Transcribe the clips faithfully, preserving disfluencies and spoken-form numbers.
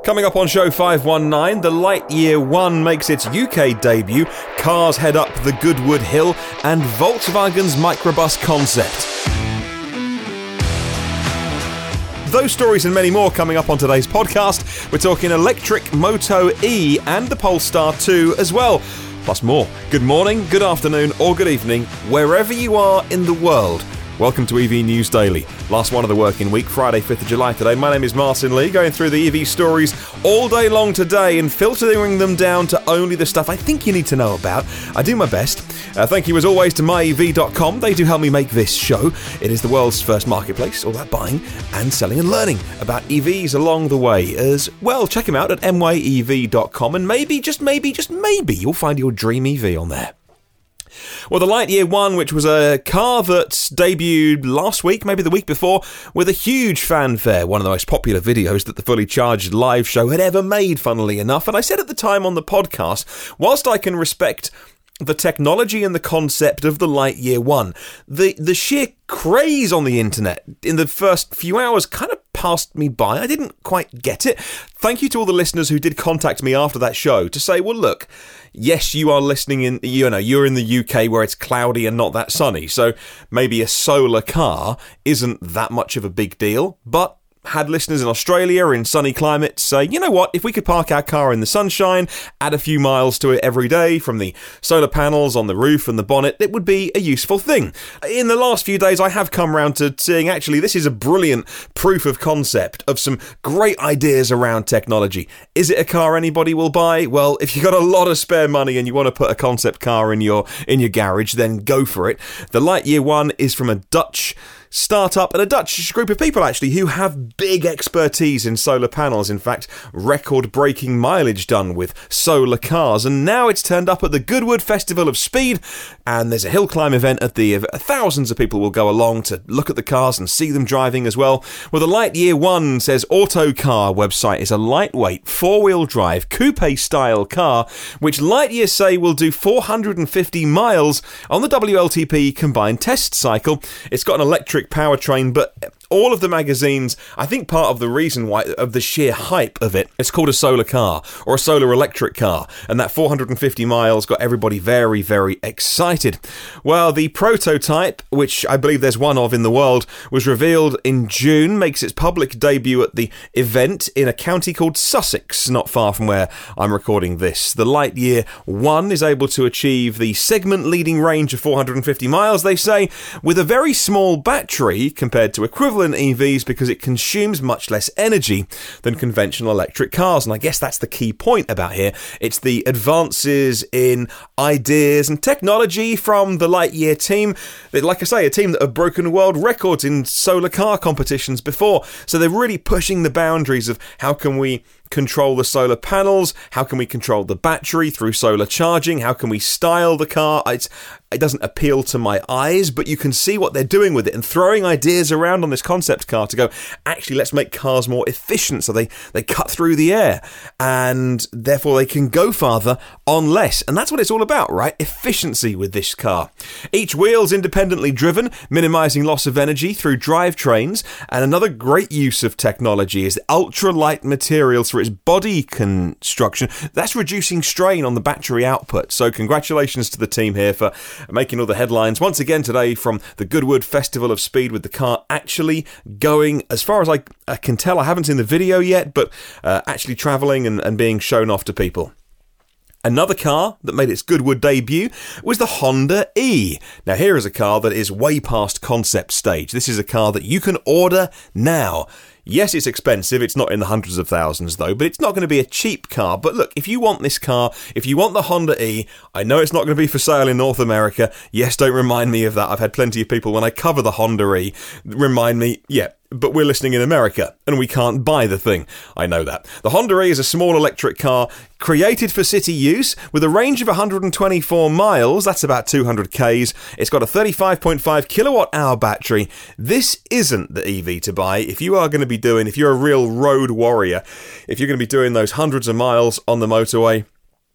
Coming up on show five one nine, the Lightyear one makes its U K debut, cars head up the Goodwood Hill, and Volkswagen's microbus concept. Those stories and many more coming up on today's podcast. We're talking electric Moto E and the Polestar two as well. Plus more. Good morning, good afternoon, or good evening, wherever you are in the world. Welcome to E V News Daily. Last one of the working week, Friday, fifth of July today. My name is Martin Lee, going through the E V stories all day long today and filtering them down to only the stuff I think you need to know about. I do my best. Uh, thank you as always to my E V dot com. They do help me make this show. It is the world's first marketplace, all about buying and selling and learning about E Vs along the way as well. Check them out at M Y E V dot com and maybe, just maybe, just maybe you'll find your dream E V on there. Well, the Lightyear one, which was a car that debuted last week, maybe the week before, with a huge fanfare, one of the most popular videos that the Fully Charged live show had ever made, funnily enough. And I said at the time on the podcast, whilst I can respect the technology and the concept of the Lightyear one, the, the sheer craze on the internet in the first few hours kind of passed me by. I didn't quite get it. Thank you to all the listeners who did contact me after that show to say, well, look, yes, you are listening in, you know, you're in the U K where it's cloudy and not that sunny, so maybe a solar car isn't that much of a big deal, but had listeners in Australia in sunny climates say, you know what, if we could park our car in the sunshine, add a few miles to it every day from the solar panels on the roof and the bonnet, it would be a useful thing. In the last few days, I have come round to seeing, actually, this is a brilliant proof of concept of some great ideas around technology. Is it a car anybody will buy? Well, if you've got a lot of spare money and you want to put a concept car in your in your garage, then go for it. The Lightyear one is from a Dutch startup and a Dutch group of people actually who have big expertise in solar panels. In fact, record-breaking mileage done with solar cars, and now it's turned up at the Goodwood Festival of Speed, and there's a hill climb event at the thousands of people will go along to look at the cars and see them driving as well. Well, the Lightyear one, says Autocar website, is a lightweight four-wheel drive coupe style car which Lightyear say will do four hundred fifty miles on the W L T P combined test cycle. It's got an electric powertrain, but all of the magazines, I think part of the reason why, of the sheer hype of it, it's called a solar car or a solar electric car, and that four hundred fifty miles got everybody very, very excited. Well, the prototype, which I believe there's one of in the world, was revealed in June, makes its public debut at the event in a county called Sussex, not far from where I'm recording this. The Lightyear one is able to achieve the segment-leading range of four hundred fifty miles, they say, with a very small battery compared to equivalent E Vs because it consumes much less energy than conventional electric cars. And I guess that's the key point about here. It's the advances in ideas and technology from the Lightyear team. Like I say, a team that have broken world records in solar car competitions before. So they're really pushing the boundaries of how can we control the solar panels, how can we control the battery through solar charging, how can we style the car. It's, it doesn't appeal to my eyes, but you can see what they're doing with it and throwing ideas around on this concept car to go, actually, let's make cars more efficient so they, they cut through the air and therefore they can go farther on less. And that's what it's all about, right? Efficiency with this car. Each wheel's independently driven, minimising loss of energy through drivetrains. And another great use of technology is ultra-light materials for its body construction. That's reducing strain on the battery output. So congratulations to the team here for making all the headlines once again today from the Goodwood Festival of Speed, with the car actually going, as far as I, I can tell, I haven't seen the video yet, but uh, actually travelling and, and being shown off to people. Another car that made its Goodwood debut was the Honda E. Now, here is a car that is way past concept stage. This is a car that you can order now. Yes, it's expensive. It's not in the hundreds of thousands, though, but it's not going to be a cheap car. But look, if you want this car, if you want the Honda E, I know it's not going to be for sale in North America. Yes, don't remind me of that. I've had plenty of people, when I cover the Honda E, remind me, yeah, but we're listening in America, and we can't buy the thing. I know that. The Honda E is a small electric car created for city use with a range of one hundred twenty-four miles. That's about two hundred kays. It's got a thirty-five point five kilowatt hour battery. This isn't the E V to buy if you are going to be doing, if you're a real road warrior, if you're going to be doing those hundreds of miles on the motorway.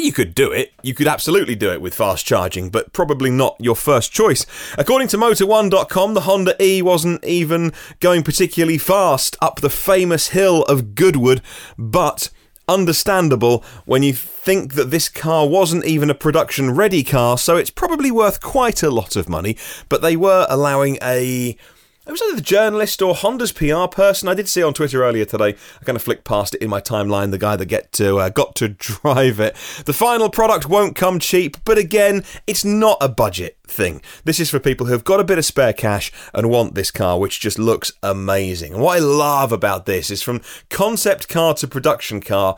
You could do it. You could absolutely do it with fast charging, but probably not your first choice. According to Motor one dot com, the Honda E wasn't even going particularly fast up the famous hill of Goodwood, but understandable when you think that this car wasn't even a production-ready car, so it's probably worth quite a lot of money. But they were allowing a... It was either the journalist or Honda's P R person. I did see on Twitter earlier today. I kind of flicked past it in my timeline, the guy that get to uh, got to drive it. The final product won't come cheap, but again, it's not a budget thing. This is for people who've got a bit of spare cash and want this car, which just looks amazing. And what I love about this is from concept car to production car,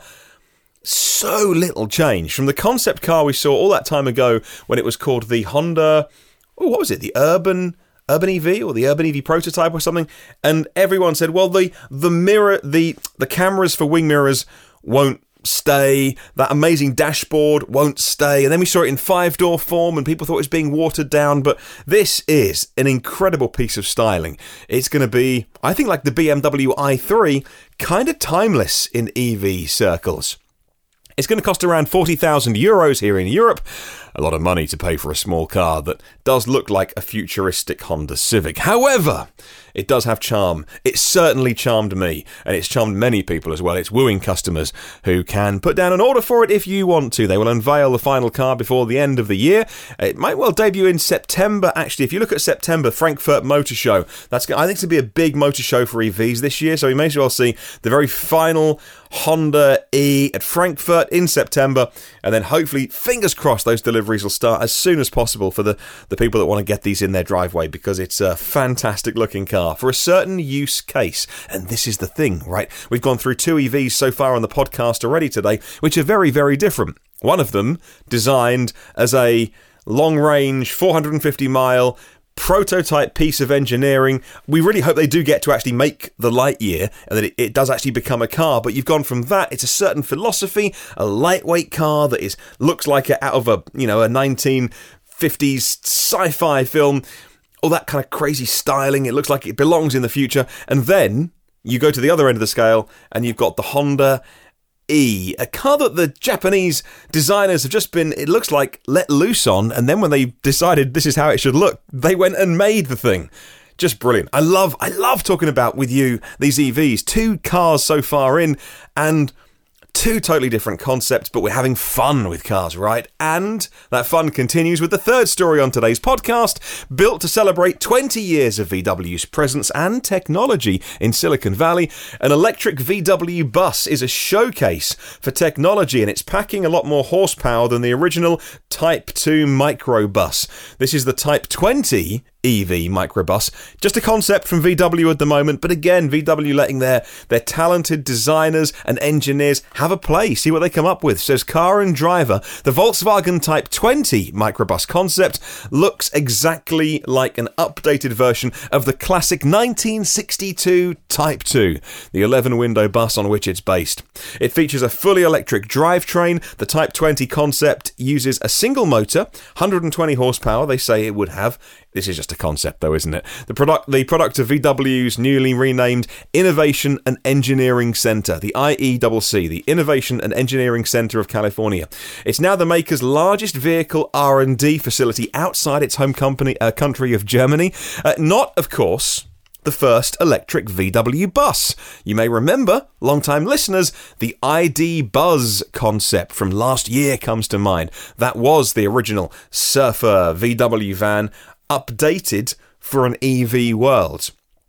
so little change. From the concept car we saw all that time ago when it was called the Honda... Oh, what was it? The Urban... Urban E V or the Urban E V prototype or something, and everyone said, well, the the mirror, the the cameras for wing mirrors won't stay, that amazing dashboard won't stay, and then we saw it in five-door form and people thought it was being watered down, but this is an incredible piece of styling. It's going to be, I think, like the B M W i three, kind of timeless in E V circles. It's going to cost around forty thousand euros here in Europe. A lot of money to pay for a small car that does look like a futuristic Honda Civic. However, it does have charm. It certainly charmed me, and it's charmed many people as well. It's wooing customers who can put down an order for it if you want to. They will unveil the final car before the end of the year. It might well debut in September, actually. If you look at September, Frankfurt Motor Show, that's I think it's going to be a big motor show for E Vs this year, so we may as well see the very final Honda E at Frankfurt in September, and then hopefully, fingers crossed, those deliveries will start as soon as possible for the, the people that want to get these in their driveway, because it's a fantastic looking car for a certain use case. And this is the thing, right? We've gone through two E Vs so far on the podcast already today, which are very, very different. One of them designed as a long-range, four hundred fifty mile prototype piece of engineering. We really hope they do get to actually make the Lightyear and that it, it does actually become a car. But you've gone from that, it's a certain philosophy, a lightweight car that is looks like a, out of a, you know, a nineteen fifties sci-fi film, all that kind of crazy styling. It looks like it belongs in the future. And then you go to the other end of the scale and you've got the Honda E, a car that the Japanese designers have just been, it looks like, let loose on, and then when they decided this is how it should look, they went and made the thing. Just brilliant. I love, I love talking about with you these E Vs. Two cars so far in, and two totally different concepts, but we're having fun with cars, right? And that fun continues with the third story on today's podcast, built to celebrate twenty years of V W's presence and technology in Silicon Valley. An electric V W bus is a showcase for technology, and it's packing a lot more horsepower than the original Type two microbus. This is the Type twenty E V microbus. Just a concept from V W at the moment, but again, V W letting their, their talented designers and engineers have a play, see what they come up with. Says Car and Driver, the Volkswagen Type twenty microbus concept looks exactly like an updated version of the classic nineteen sixty-two Type two, the eleven-window bus on which it's based. It features a fully electric drivetrain. The Type twenty concept uses a single motor, one hundred twenty horsepower, they say it would have. This is just a concept, though, isn't it? The product, the product of V W's newly renamed Innovation and Engineering Center, the I E C C, the Innovation and Engineering Center of California. It's now the maker's largest vehicle R and D facility outside its home company, uh, country of Germany. Uh, not, of course, the first electric V W bus. You may remember, long-time listeners, the I D Buzz concept from last year comes to mind. That was the original Surfer V W van, updated for an E V world.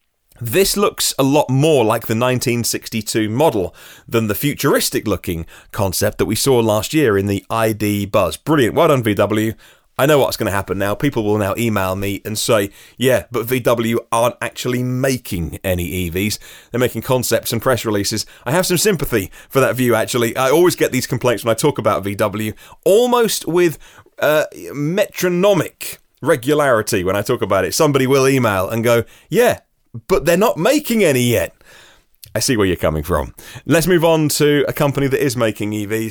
This looks a lot more like the nineteen sixty-two model than the futuristic-looking concept that we saw last year in the I D Buzz. Brilliant. Well done, V W. I know what's going to happen now. People will now email me and say, yeah, but V W aren't actually making any E Vs. They're making concepts and press releases. I have some sympathy for that view, actually. I always get these complaints when I talk about V W, almost with uh, metronomic regularity when I talk about it. Somebody will email and go, yeah, but they're not making any yet. I see where you're coming from. Let's move on to a company that is making E Vs.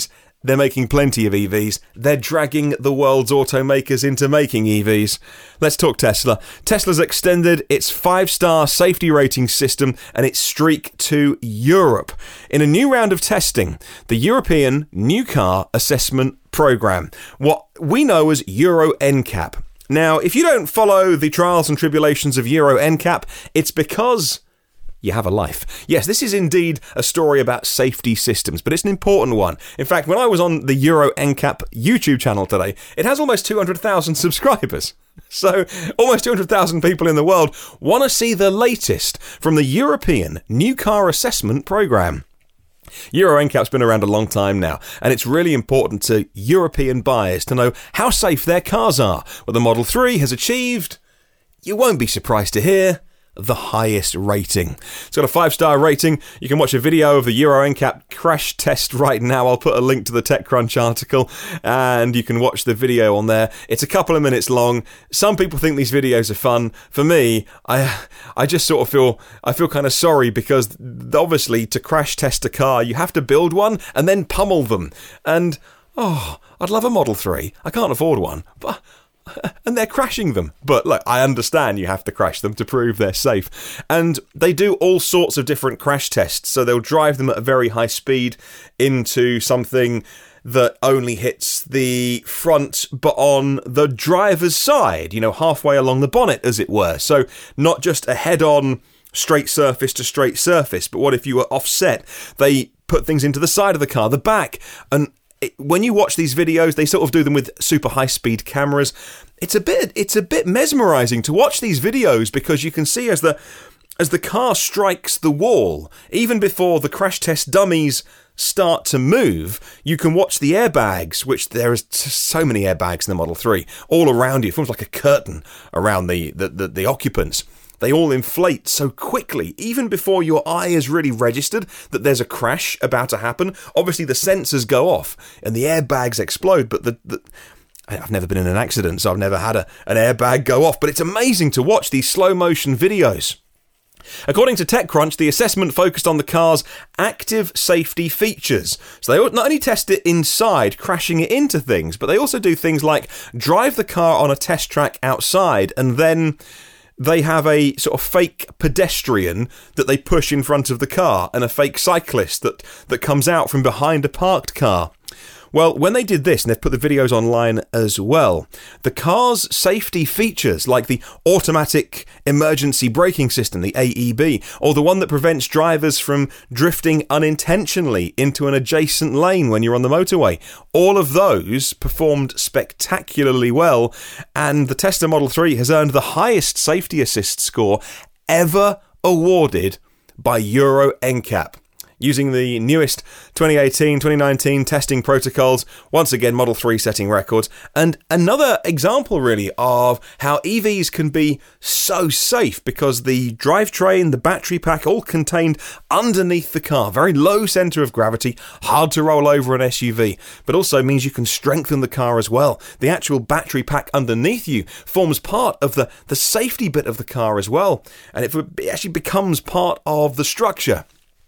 they're making plenty of E Vs. They're dragging the world's automakers into making E Vs. Let's talk Tesla. Tesla's extended its five-star safety rating system and its streak to Europe in a new round of testing, the European New Car Assessment Programme, what we know as Euro N CAP. Now, if you don't follow the trials and tribulations of Euro N CAP, it's because you have a life. Yes, this is indeed a story about safety systems, but it's an important one. In fact, when I was on the Euro N CAP YouTube channel today, it has almost two hundred thousand subscribers. So, almost two hundred thousand people in the world want to see the latest from the European New Car Assessment Programme. Euro N CAP's been around a long time now, and it's really important to European buyers to know how safe their cars are. Well, the Model three has achieved, you won't be surprised to hear, the highest rating. It's got a five-star rating. You can watch a video of the Euro N CAP crash test right now. I'll put a link to the TechCrunch article, and you can watch the video on there. It's a couple of minutes long. Some people think these videos are fun. For me, I I just sort of feel I feel kind of sorry because obviously to crash test a car, you have to build one and then pummel them. And oh, I'd love a Model three. I can't afford one, but and they're crashing them. But look, I understand you have to crash them to prove they're safe. And they do all sorts of different crash tests. So they'll drive them at a very high speed into something that only hits the front but on the driver's side, you know, halfway along the bonnet, as it were. So not just a head-on straight surface to straight surface, but what if you were offset? They put things into the side of the car, the back, and when you watch these videos, they sort of do them with super high-speed cameras. It's a bit, it's a bit mesmerising to watch these videos because you can see as the as the car strikes the wall, even before the crash test dummies start to move, you can watch the airbags, which there is so many airbags in the Model three, all around you. It feels like a curtain around the the, the, the occupants. They all inflate so quickly, even before your eye has really registered that there's a crash about to happen. Obviously, the sensors go off and the airbags explode, but the, the I've never been in an accident, so I've never had a, an airbag go off, but it's amazing to watch these slow-motion videos. According to TechCrunch, the assessment focused on the car's active safety features. So they not only test it inside, crashing it into things, but they also do things like drive the car on a test track outside and then they have a sort of fake pedestrian that they push in front of the car and a fake cyclist that, that comes out from behind a parked car. Well, when they did this, and they've put the videos online as well, the car's safety features, like the automatic emergency braking system, the A E B, or the one that prevents drivers from drifting unintentionally into an adjacent lane when you're on the motorway, all of those performed spectacularly well, and the Tesla Model three has earned the highest safety assist score ever awarded by Euro N CAP. Using the newest twenty eighteen twenty nineteen testing protocols, once again Model three setting records, and another example really of how E Vs can be so safe because the drivetrain, the battery pack, all contained underneath the car, very low centre of gravity, hard to roll over an S U V, but also means you can strengthen the car as well. The actual battery pack underneath you forms part of the, the safety bit of the car as well, and it actually becomes part of the structure.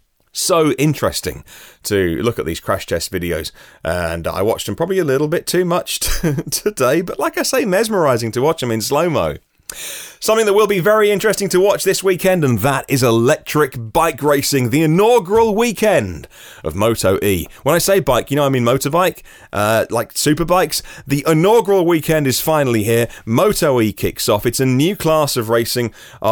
So interesting to look at these crash test videos, and I watched them probably a little bit too much t- today, but like I say, mesmerising to watch them in slow-mo. Something that will be very interesting to watch this weekend, and that is electric bike racing, the inaugural weekend of Moto E. When I say bike, you know I mean motorbike, uh, like super bikes. The inaugural weekend is finally here. Moto E kicks off. It's a new class of racing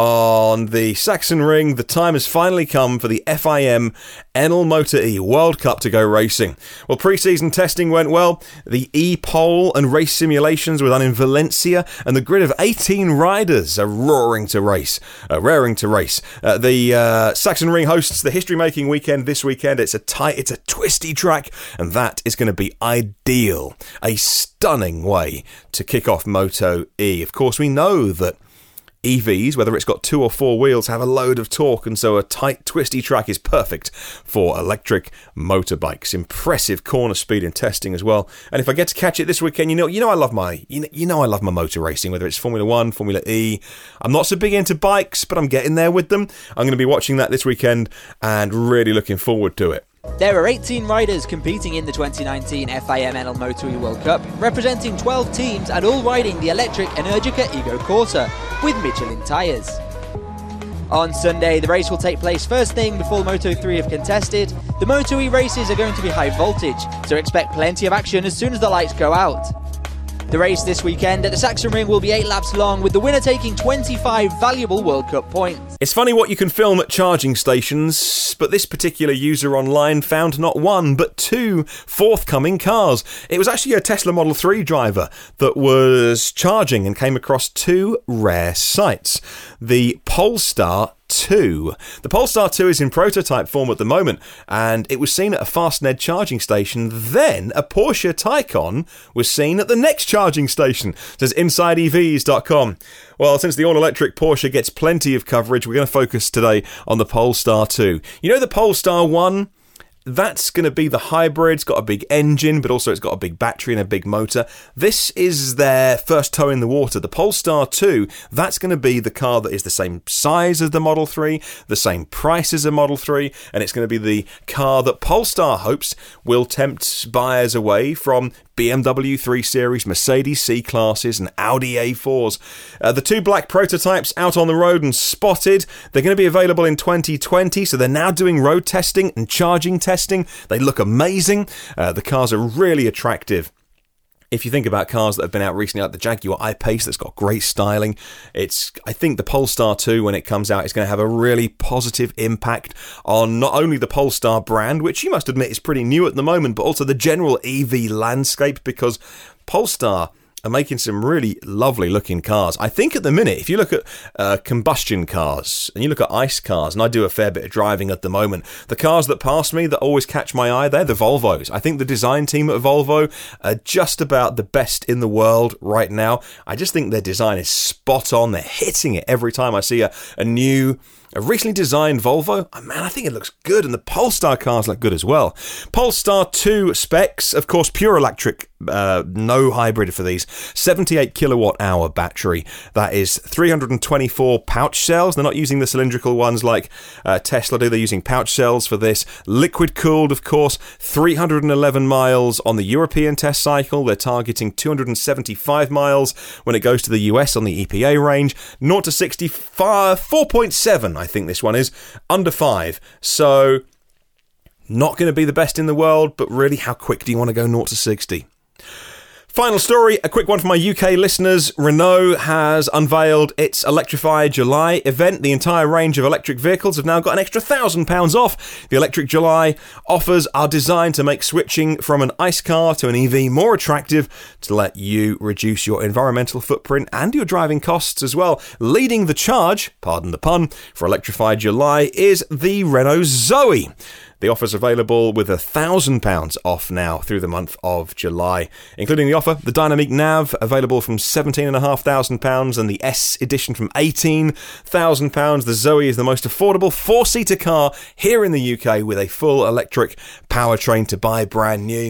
on the Sachsenring. The time has finally come for the F I M Enel Moto E World Cup to go racing. Well, pre-season testing went well. The E-Pole and race simulations were done in Valencia, and the grid of eighteen riders are roaring to race, uh, raring to race. Uh, the uh, Sachsenring hosts the history-making weekend this weekend. It's a tight, it's a twisty track, and that is going to be ideal. A stunning way to kick off Moto E. Of course, we know that E Vs, whether it's got two or four wheels, have a load of torque, and so a tight, twisty track is perfect for electric motorbikes. Impressive corner speed in testing as well. And if I get to catch it this weekend, you know, you know I love my, you know, you know I love my motor racing, whether it's Formula One, Formula E. I'm not so big into bikes, but I'm getting there with them. I'm going to be watching that this weekend and really looking forward to it. There are eighteen riders competing in the twenty nineteen F I M N L Moto E World Cup, representing twelve teams and all riding the electric Energica Ego Corsa with Michelin tyres. On Sunday, the race will take place first thing before the Moto three have contested. The Moto E races are going to be high voltage, so expect plenty of action as soon as the lights go out. The race this weekend at the Sachsenring will be eight laps long, with the winner taking twenty-five valuable World Cup points. It's funny what you can film at charging stations, but this particular user online found not one, but two forthcoming cars. It was actually a Tesla Model three driver that was charging and came across two rare sights. The Polestar two. The Polestar two is in prototype form at the moment, and it was seen at a Fastned charging station. Then a Porsche Taycan was seen at the next charging station, says inside E Vs dot com. Well, since the all-electric Porsche gets plenty of coverage, we're going to focus today on the Polestar two. You know the Polestar one? That's going to be the hybrid. It's got a big engine, but also it's got a big battery and a big motor. This is their first toe in the water. The Polestar two, that's going to be the car that is the same size as the Model three, the same price as a Model three, and it's going to be the car that Polestar hopes will tempt buyers away from B M W three Series, Mercedes C-Classes and Audi A fours. Uh, the two black prototypes out on the road and spotted. They're going to be available in twenty twenty, so they're now doing road testing and charging testing. They look amazing. Uh, the cars are really attractive. If you think about cars that have been out recently, like the Jaguar I-Pace, that's got great styling, it's I think the Polestar two, when it comes out, is going to have a really positive impact on not only the Polestar brand, which you must admit is pretty new at the moment, but also the general E V landscape, because Polestar are making some really lovely looking cars. I think at the minute, if you look at uh, combustion cars and you look at ICE cars, and I do a fair bit of driving at the moment, the cars that pass me that always catch my eye, they're the Volvos. I think the design team at Volvo are just about the best in the world right now. I just think their design is spot on. They're hitting it every time I see a, a new A recently designed Volvo. Oh, man, I think it looks good, and the Polestar cars look good as well. Polestar two specs, of course, pure electric, uh, no hybrid for these. seventy-eight kilowatt hour battery. That is three hundred twenty-four pouch cells. They're not using the cylindrical ones like uh, Tesla do. They're using pouch cells for this. Liquid cooled, of course. three hundred eleven miles on the European test cycle. They're targeting two hundred seventy-five miles when it goes to the U S on the E P A range. zero to sixty-five, four point seven, I think this one is, under five. So not going to be the best in the world, but really, how quick do you want to go zero to sixty? Final story, a quick one for my U K listeners. Renault has unveiled its Electrify July event. The entire range of electric vehicles have now got an extra one thousand pounds off. The Electric July offers are designed to make switching from an ICE car to an E V more attractive, to let you reduce your environmental footprint and your driving costs as well. Leading the charge, pardon the pun, for Electrify July is the Renault Zoe. The offer's available with one thousand pounds off now through the month of July. Including the offer, the Dynamic Nav, available from seventeen thousand five hundred pounds, and the S edition from eighteen thousand pounds. The Zoe is the most affordable four-seater car here in the U K, with a full electric powertrain to buy brand new.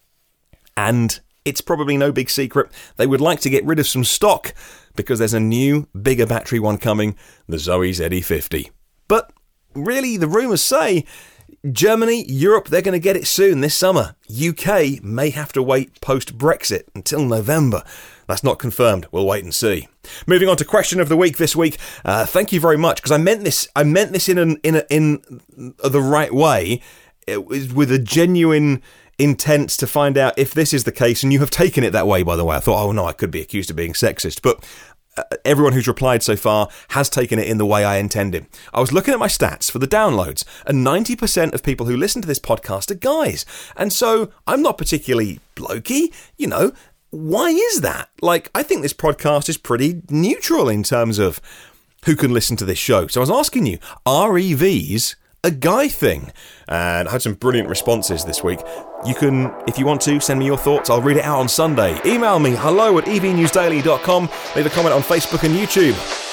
And it's probably no big secret, they would like to get rid of some stock, because there's a new, bigger battery one coming, the Zoe Z E fifty. But really, the rumours say Germany, Europe, they're going to get it soon this summer. U K may have to wait post-Brexit until November. That's not confirmed. We'll wait and see. Moving on to question of the week this week. Uh, thank you very much, because I meant this. I meant this in an, in a, in the right way. It was with a genuine intent to find out if this is the case, and you have taken it that way. By the way, I thought, oh no, I could be accused of being sexist, but Uh, everyone who's replied so far has taken it in the way I intended. I was looking at my stats for the downloads, and ninety percent of people who listen to this podcast are guys. And so I'm not particularly blokey, you know. Why is that? Like, I think this podcast is pretty neutral in terms of who can listen to this show. So I was asking you, are E Vs a guy thing? And I had some brilliant responses this week. You can, if you want to, send me your thoughts. I'll read it out on Sunday. Email me, hello at e v news daily dot com. Leave a comment on Facebook and YouTube.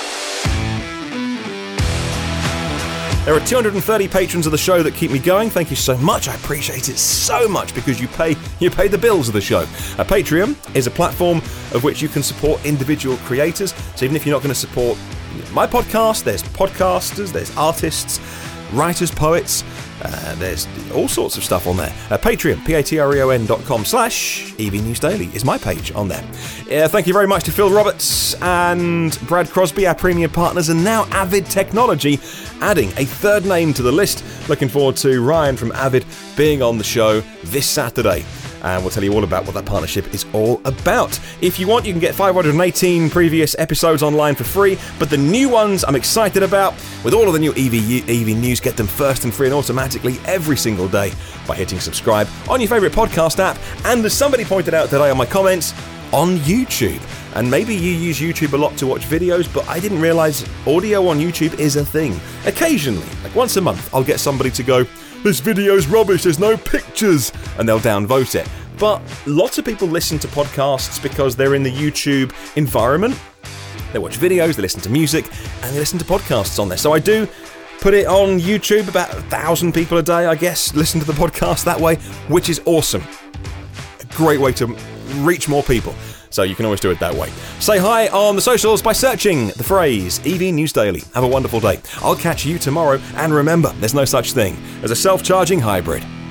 There are two hundred thirty patrons of the show that keep me going. Thank you so much. I appreciate it so much, because you pay you pay the bills of the show. A Patreon is a platform of which you can support individual creators. So even if you're not going to support my podcast, there's podcasters, there's artists, writers, poets. Uh, there's all sorts of stuff on there. Uh, Patreon, P-A-T-R-E-O-N dot com slash E V News Daily is my page on there. Uh, thank you very much to Phil Roberts and Brad Crosby, our premium partners, and now Avid Technology, adding a third name to the list. Looking forward to Ryan from Avid being on the show this Saturday. And we'll tell you all about what that partnership is all about. If you want, you can get five hundred eighteen previous episodes online for free, but the new ones I'm excited about. With all of the new E V, E V news, get them first and free and automatically every single day by hitting subscribe on your favourite podcast app. And as somebody pointed out today on my comments, on YouTube. And maybe you use YouTube a lot to watch videos, but I didn't realise audio on YouTube is a thing. Occasionally, like once a month, I'll get somebody to go, "This video's rubbish, there's no pictures," and they'll downvote it. But lots of people listen to podcasts because they're in the YouTube environment. They watch videos, they listen to music, and they listen to podcasts on there. So I do put it on YouTube. About a thousand people a day, I guess, listen to the podcast that way, which is awesome. A great way to reach more people. So you can always do it that way. Say hi on the socials by searching the phrase E V News Daily. Have a wonderful day. I'll catch you tomorrow, and remember, there's no such thing as a self-charging hybrid.